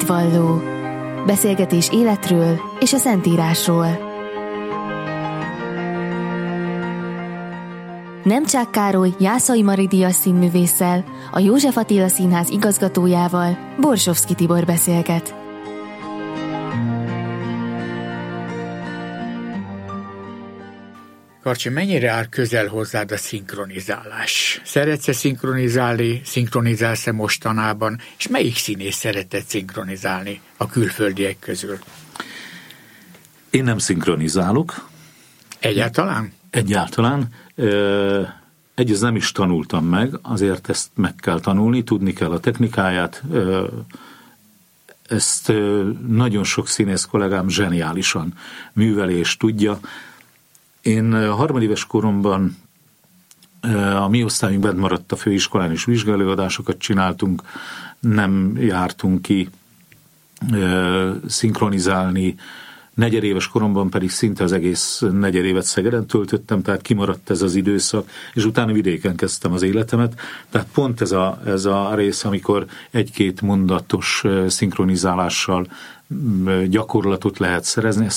Hitvalló. Beszélgetés életről és a Szentírásról. Nemcsák Károly Jászai Mari díjas színművésszel, a József Attila Színház igazgatójával Borsovszky Tibor beszélget. Karcsi, mennyire áll közel hozzád a szinkronizálás? Szeretsz-e szinkronizálni, szinkronizálsz-e mostanában, és melyik színész szeretett szinkronizálni a külföldiek közül? Én nem szinkronizálok. Egyáltalán? Egyáltalán. Egyrészt nem is tanultam meg, azért ezt meg kell tanulni, tudni kell a technikáját. Ezt nagyon sok színész kollégám zseniálisan műveli és tudja. Én harmadéves koromban a mi osztályunk bent maradt a főiskolán, és vizsgálóadásokat csináltunk, nem jártunk ki szinkronizálni. Negyedéves koromban pedig szinte az egész negyedévet Szegeden töltöttem, tehát kimaradt ez az időszak, és utána vidéken kezdtem az életemet. Tehát pont ez a rész, amikor egy-két mondatos szinkronizálással gyakorlatot lehet szerezni,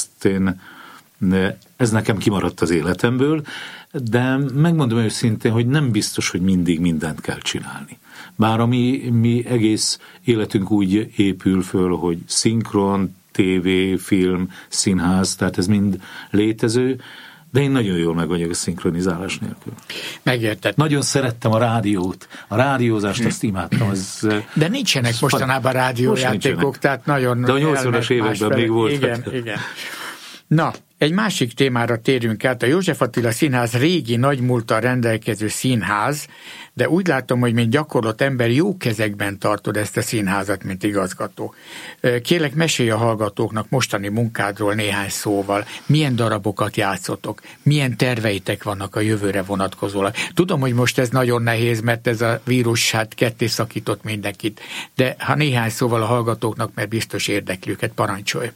ez nekem kimaradt az életemből, de megmondom őszintén, hogy nem biztos, hogy mindig mindent kell csinálni. Bár a mi egész életünk úgy épül föl, hogy szinkron, tévé, film, színház, tehát ez mind létező, de én nagyon jól meg vagyok a szinkronizálás nélkül. Megérted. Nagyon szerettem a rádiót, a rádiózást, azt imádtam. De nincsenek mostanában rádiójátékok, tehát nagyon... De a 80-as években még voltak. Igen. Na, egy másik témára térjünk át. A József Attila Színház régi nagymúlttal rendelkező színház, de úgy látom, hogy mint gyakorlott ember jó kezekben tartod ezt a színházat, mint igazgató. Kérlek, mesélj a hallgatóknak mostani munkádról néhány szóval. Milyen darabokat játszotok? Milyen terveitek vannak a jövőre vonatkozólag? Tudom, hogy most ez nagyon nehéz, mert ez a vírus ketté szakított mindenkit, de ha néhány szóval a hallgatóknak, mert biztos érdekli őket, parancsolj.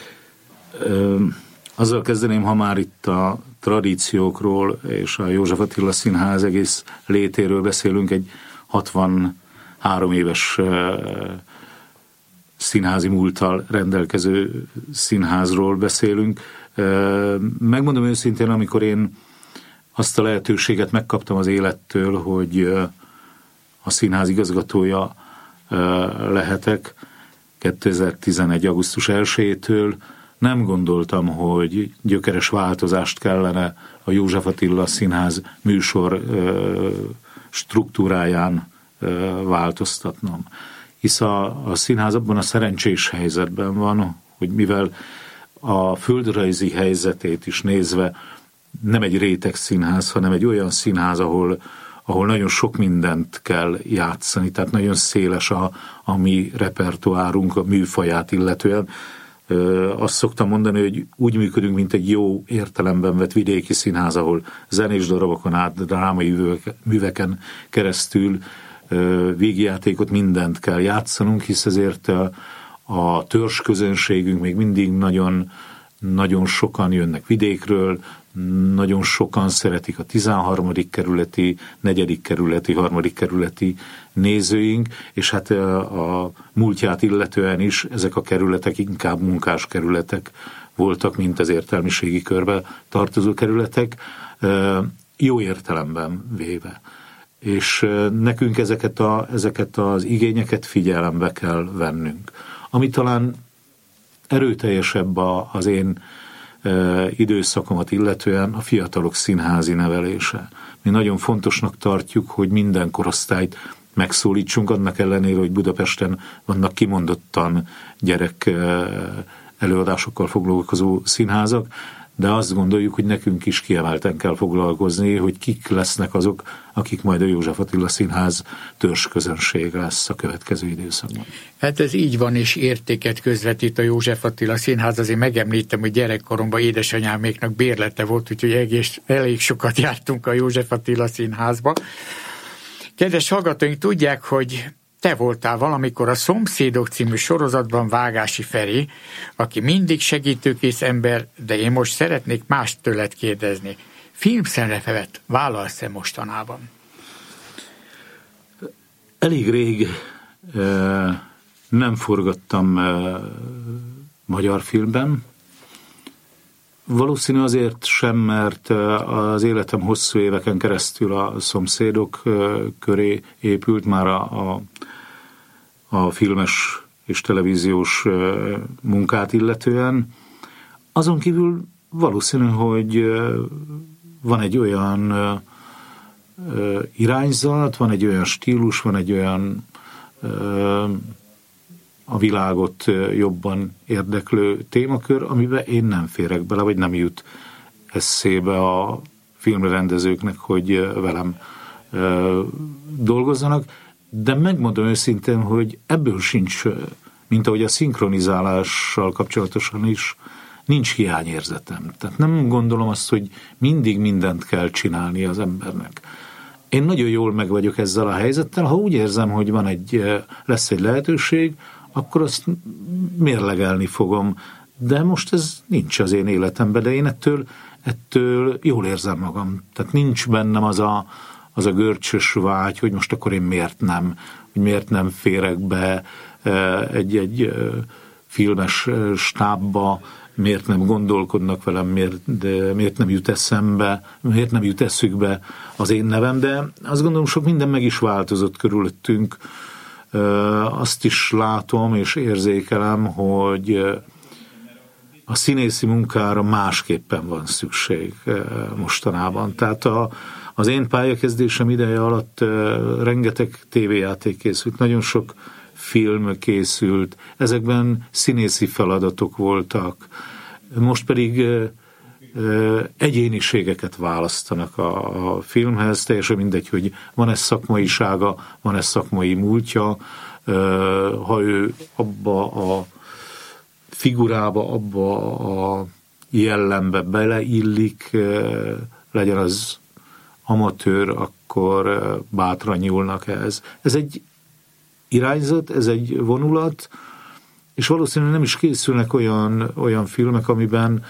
Azzal kezdeném, ha már itt a tradíciókról és a József Attila Színház egész létéről beszélünk, egy 63 éves színházi múlttal rendelkező színházról beszélünk. Megmondom őszintén, amikor én azt a lehetőséget megkaptam az élettől, hogy a színház igazgatója lehetek 2011. augusztus 1-től, nem gondoltam, hogy gyökeres változást kellene a József Attila Színház műsor struktúráján változtatnom. Hisz a színház abban a szerencsés helyzetben van, hogy mivel a földrajzi helyzetét is nézve nem egy réteg színház, hanem egy olyan színház, ahol nagyon sok mindent kell játszani, tehát nagyon széles a mi repertoárunk, a műfaját illetően. Azt szoktam mondani, hogy úgy működünk, mint egy jó értelemben vett vidéki színház, ahol zenés darabokon át, drámai műveken keresztül vígjátékot, mindent kell játszanunk, hisz ezért a törzsközönségünk még mindig nagyon, nagyon sokan jönnek vidékről, nagyon sokan szeretik a 13. kerületi, 4. kerületi, 3. kerületi nézőink, és hát a múltját illetően is ezek a kerületek inkább munkás kerületek voltak, mint az értelmiségi körbe tartozó kerületek, jó értelemben véve. És nekünk ezeket az igényeket figyelembe kell vennünk. Ami talán erőteljesebb az én időszakomat illetően a fiatalok színházi nevelése. Mi nagyon fontosnak tartjuk, hogy minden korosztályt megszólítsunk, annak ellenére, hogy Budapesten vannak kimondottan gyerek előadásokkal foglalkozó színházak, de azt gondoljuk, hogy nekünk is kiemelten kell foglalkozni, hogy kik lesznek azok, akik majd a József Attila Színház törzsközönség lesz a következő időszakban. Hát ez így van, és értéket közvetít a József Attila Színház. Azért megemlítem, hogy gyerekkoromban édesanyáméknak bérlete volt, úgyhogy elég sokat jártunk a József Attila Színházba. Kedves hallgatóink, tudják, hogy te voltál valamikor a Szomszédok című sorozatban Vágási Feri, aki mindig segítőkész ember, de én most szeretnék mást tőled kérdezni. Filmszerepet vállalsz-e mostanában? Elég rég Nem forgattam magyar filmben. Valószínű azért sem, mert az életem hosszú éveken keresztül a szomszédok köré épült már a filmes és televíziós munkát illetően. Azon kívül valószínű, hogy van egy olyan irányzat, van egy olyan stílus, van egy olyan a világot jobban érdeklő témakör, amiben én nem férek bele, vagy nem jut eszébe a filmrendezőknek, hogy velem dolgozzanak, de megmondom őszintén, hogy ebből sincs, mint ahogy a szinkronizálással kapcsolatosan is, nincs hiányérzetem. Tehát nem gondolom azt, hogy mindig mindent kell csinálni az embernek. Én nagyon jól meg vagyok ezzel a helyzettel, ha úgy érzem, hogy lesz egy lehetőség, akkor azt mérlegelni fogom. De most ez nincs az én életemben, de én ettől jól érzem magam. Tehát nincs bennem az a görcsös vágy, hogy most akkor én miért nem férek be egy filmes stábba, miért nem gondolkodnak velem, miért nem jut eszembe, miért nem jut eszükbe az én nevem, de azt gondolom, sok minden meg is változott körülöttünk. Azt is látom és érzékelem, hogy a színészi munkára másképpen van szükség mostanában. Tehát az én pályakezdésem ideje alatt rengeteg tévéjáték készült, nagyon sok film készült, ezekben színészi feladatok voltak, most pedig egyéniségeket választanak a filmhez, teljesen mindegy, hogy van-e szakmaisága, van-e szakmai múltja, ha ő abba a figurába, abba a jellembe beleillik, legyen az amatőr, akkor bátran nyúlnak ehhez. Ez egy irányzat, ez egy vonulat, és valószínűleg nem is készülnek olyan filmek, amiben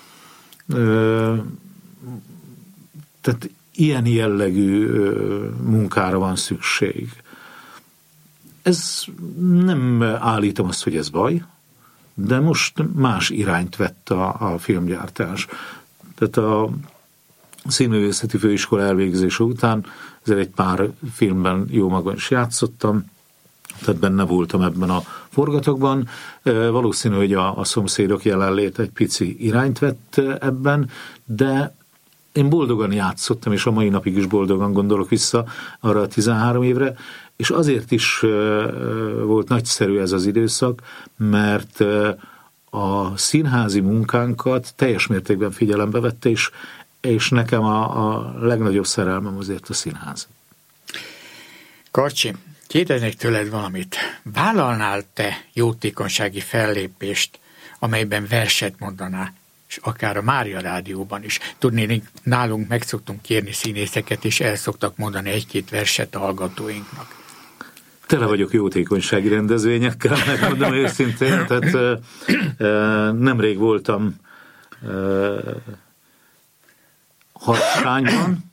tehát ilyen jellegű munkára van szükség. Ez nem állítom azt, hogy ez baj, de most más irányt vett a filmgyártás. Tehát a Színművészeti Főiskola elvégzése után ezért egy pár filmben jó magam is játszottam, tehát benne voltam ebben a forgatagban. Valószínű, hogy a szomszédok jelenléte egy pici irányt vett ebben, de én boldogan játszottam, és a mai napig is boldogan gondolok vissza arra a 13 évre, és azért is volt nagyszerű ez az időszak, mert a színházi munkánkat teljes mértékben figyelembe vette, és nekem a legnagyobb szerelmem azért a színház. Karcsi, kérdeznék tőled valamit. Vállalnál te jótékonysági fellépést, amelyben verset mondanál, és akár a Mária Rádióban is? Tudnék, nálunk meg szoktunk kérni színészeket, és el szoktak mondani egy-két verset a hallgatóinknak. Tele vagyok jótékonysági rendezvényekkel, megmondom őszintén, tehát nemrég voltam Harsányban.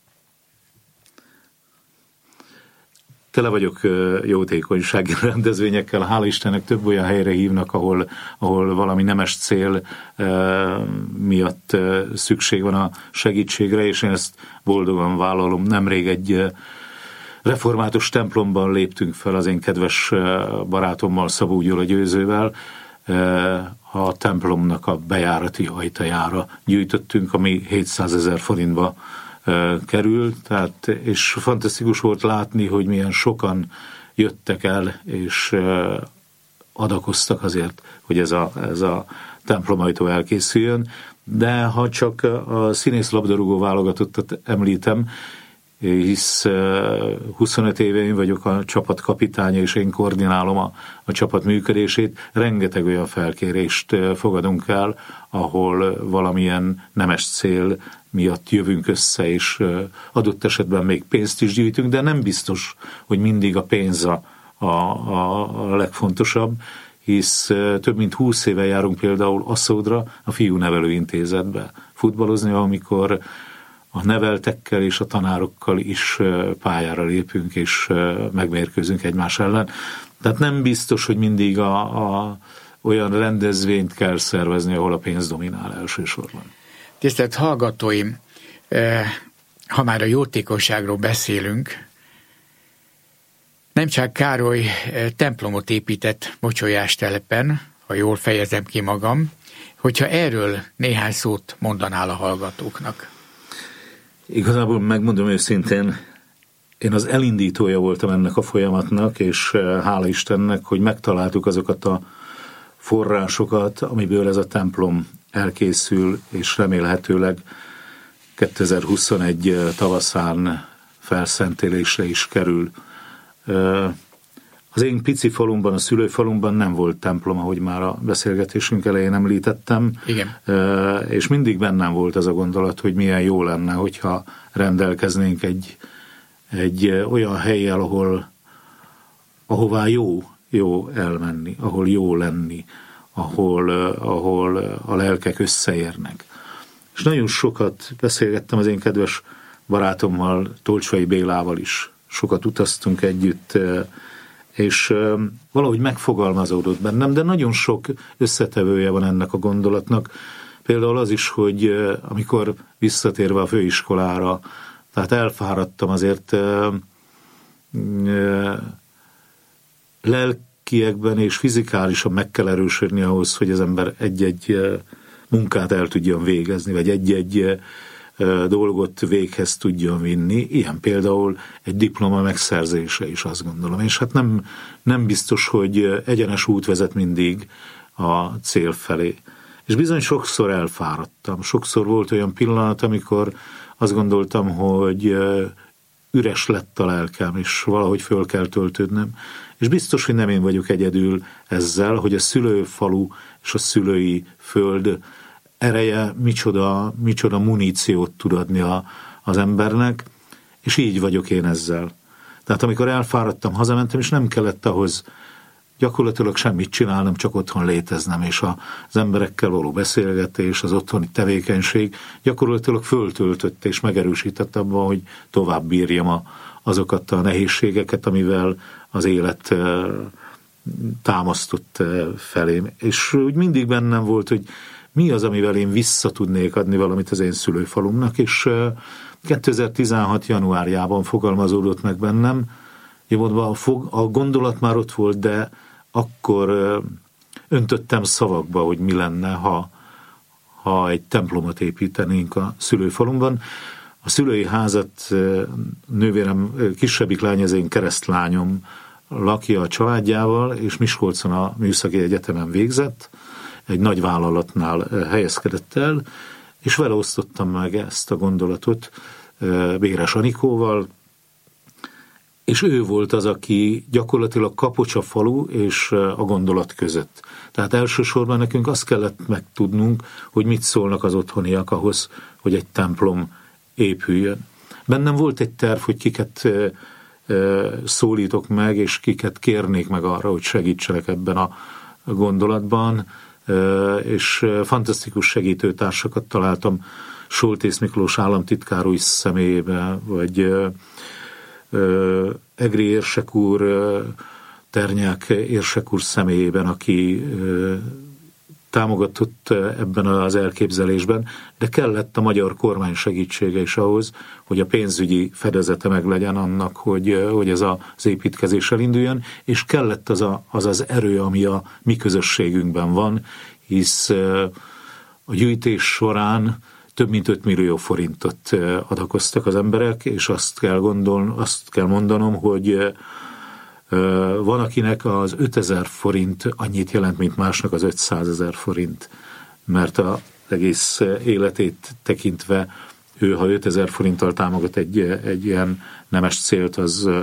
Tele vagyok jótékonysági rendezvényekkel, hála Istennek több olyan helyre hívnak, ahol valami nemes cél miatt szükség van a segítségre, és én ezt boldogan vállalom. Nemrég egy református templomban léptünk fel az én kedves barátommal, Szabó Gyula Győzővel, a templomnak a bejárati ajtajára gyűjtöttünk, ami 700 000 forintba került, és fantasztikus volt látni, hogy milyen sokan jöttek el, és adakoztak azért, hogy ez a templomajtó elkészüljön. De ha csak a színész labdarúgó válogatottat említem, hisz 25 éve én vagyok a csapat kapitánya, és én koordinálom a csapat működését, rengeteg olyan felkérést fogadunk el, ahol valamilyen nemes cél miatt jövünk össze, és adott esetben még pénzt is gyűjtünk, de nem biztos, hogy mindig a pénz a legfontosabb, hisz több mint 20 éve járunk például Aszódra, a fiúnevelőintézetbe futballozni, amikor a neveltekkel és a tanárokkal is pályára lépünk, és megmérkőzünk egymás ellen. Tehát nem biztos, hogy mindig olyan rendezvényt kell szervezni, ahol a pénz dominál elsősorban. Tisztelt hallgatóim, ha már a jótékonyságról beszélünk, Nemcsák Károly templomot épített Mocsolyástelepen, ha jól fejezem ki magam, hogyha erről néhány szót mondanál a hallgatóknak. Igazából megmondom őszintén, én az elindítója voltam ennek a folyamatnak, és hála Istennek, hogy megtaláltuk azokat a forrásokat, amiből ez a templom elkészül, és remélhetőleg 2021 tavaszán felszentélésre is kerül. Az én pici falumban, a szülőfalumban nem volt templom, ahogy már a beszélgetésünk elején említettem. Igen. És mindig bennem volt az a gondolat, hogy milyen jó lenne, hogyha rendelkeznénk egy olyan hellyel, ahová jó elmenni, ahol jó lenni, ahol a lelkek összeérnek. És nagyon sokat beszélgettem az én kedves barátommal, Tolcsai Bélával is. Sokat utaztunk együtt, és valahogy megfogalmazódott bennem, de nagyon sok összetevője van ennek a gondolatnak. Például az is, hogy amikor visszatérve a főiskolára, tehát elfáradtam azért lelkiekben és fizikálisan meg kell erősödni ahhoz, hogy az ember egy-egy munkát el tudjon végezni, vagy egy-egy dolgot véghez tudjon vinni, ilyen például egy diploma megszerzése is, azt gondolom. És hát nem biztos, hogy egyenes út vezet mindig a cél felé. És bizony sokszor elfáradtam. Sokszor volt olyan pillanat, amikor azt gondoltam, hogy üres lett a lelkem, és valahogy föl kell töltődnöm. És biztos, hogy nem én vagyok egyedül ezzel, hogy a szülőfalu és a szülői föld ereje micsoda muníciót tud adni az embernek, és így vagyok én ezzel. Tehát amikor elfáradtam, hazamentem, és nem kellett ahhoz gyakorlatilag semmit csinálnom, csak otthon léteznem, és az emberekkel való beszélgetés, az otthoni tevékenység gyakorlatilag föltöltött és megerősített abban, hogy tovább bírjam azokat a nehézségeket, amivel az élet támasztott felém. És úgy mindig bennem volt, hogy mi az, amivel én vissza tudnék adni valamit az én szülőfalumnak, és 2016. januárjában fogalmazódott meg bennem, a gondolat már ott volt, de akkor öntöttem szavakba, hogy mi lenne, ha egy templomot építenénk a szülőfalumban. A szülői házat nővérem kisebbik lány, az én keresztlányom lakja a családjával, és Miskolcon a Műszaki Egyetemen végzett, egy nagy vállalatnál helyezkedett el, és vele osztottam meg ezt a gondolatot Béres Anikóval, és ő volt az, aki gyakorlatilag kapocs a falu és a gondolat között. Tehát elsősorban nekünk azt kellett megtudnunk, hogy mit szólnak az otthoniak ahhoz, hogy egy templom épüljön. Bennem volt egy terv, hogy kiket szólítok meg, és kiket kérnék meg arra, hogy segítsenek ebben a gondolatban, és fantasztikus segítőtársakat találtam Soltész Miklós államtitkár új személyében, vagy Egri érsek úr, Ternyák érsek úr személyében, aki támogatott ebben az elképzelésben, de kellett a magyar kormány segítsége is ahhoz, hogy a pénzügyi fedezete meglegyen annak, hogy ez az építkezés elinduljon, és kellett az erő, ami a mi közösségünkben van, hisz a gyűjtés során több mint 5 millió forintot adakoztak az emberek, és azt kell mondanom, hogy van, akinek az 5000 forint annyit jelent, mint másnak az 500 000 forint, mert az egész életét tekintve ő, ha 5000 forinttal támogat egy ilyen nemes célt,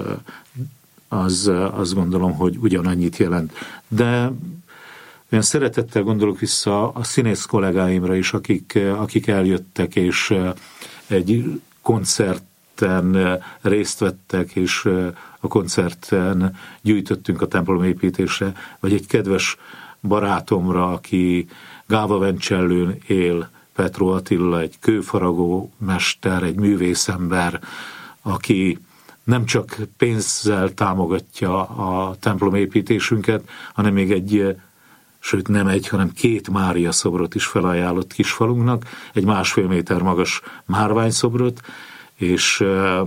az azt gondolom, hogy ugyanannyit jelent. De olyan szeretettel gondolok vissza a színész kollégáimra is, akik eljöttek, és egy koncerten részt vettek, és a koncerten gyűjtöttünk a templomépítésre, vagy egy kedves barátomra, aki Gáva-Vencsellőn él, Petró Attila, egy kőfaragó mester, egy művészember, akinek nem csak pénzzel támogatja a templomépítésünket, hanem még sőt nem hanem 2 Mária szobrot is felajánlott Kisfalunknak, egy 1,5 méter magas márványszobrot, és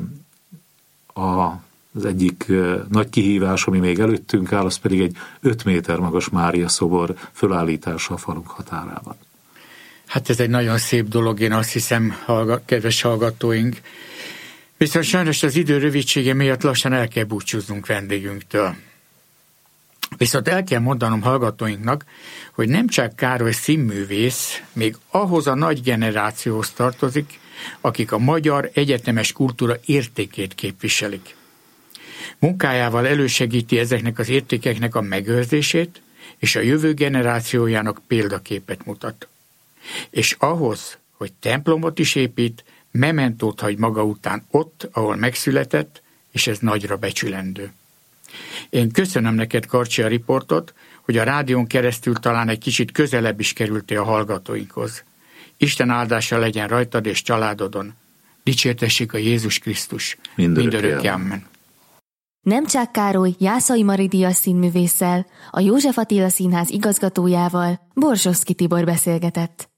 az egyik nagy kihívás, ami még előttünk áll, az pedig egy 5 méter magas Mária szobor fölállítása a falunk határában. Hát ez egy nagyon szép dolog, én azt hiszem, kedves hallgatóink. Viszont sajnos az idő rövidsége miatt lassan el kell búcsúznunk vendégünktől. Viszont el kell mondanom hallgatóinknak, hogy Nemcsák Károly színművész még ahhoz a nagy generációhoz tartozik, akik a magyar egyetemes kultúra értékét képviselik. Munkájával elősegíti ezeknek az értékeknek a megőrzését, és a jövő generációjának példaképet mutat. És ahhoz, hogy templomot is épít, mementót hagy maga után ott, ahol megszületett, és ez nagyra becsülendő. Én köszönöm neked, Karcsi, a riportot, hogy a rádión keresztül talán egy kicsit közelebb is kerültél a hallgatóinkhoz. Isten áldása legyen rajtad és családodon. Dicsértessék a Jézus Krisztus. Mindörökké. Amen. Nemcsák Károly Jászai Mari-díjas színművésszel, a József Attila Színház igazgatójával Borsovszky Tibor beszélgetett.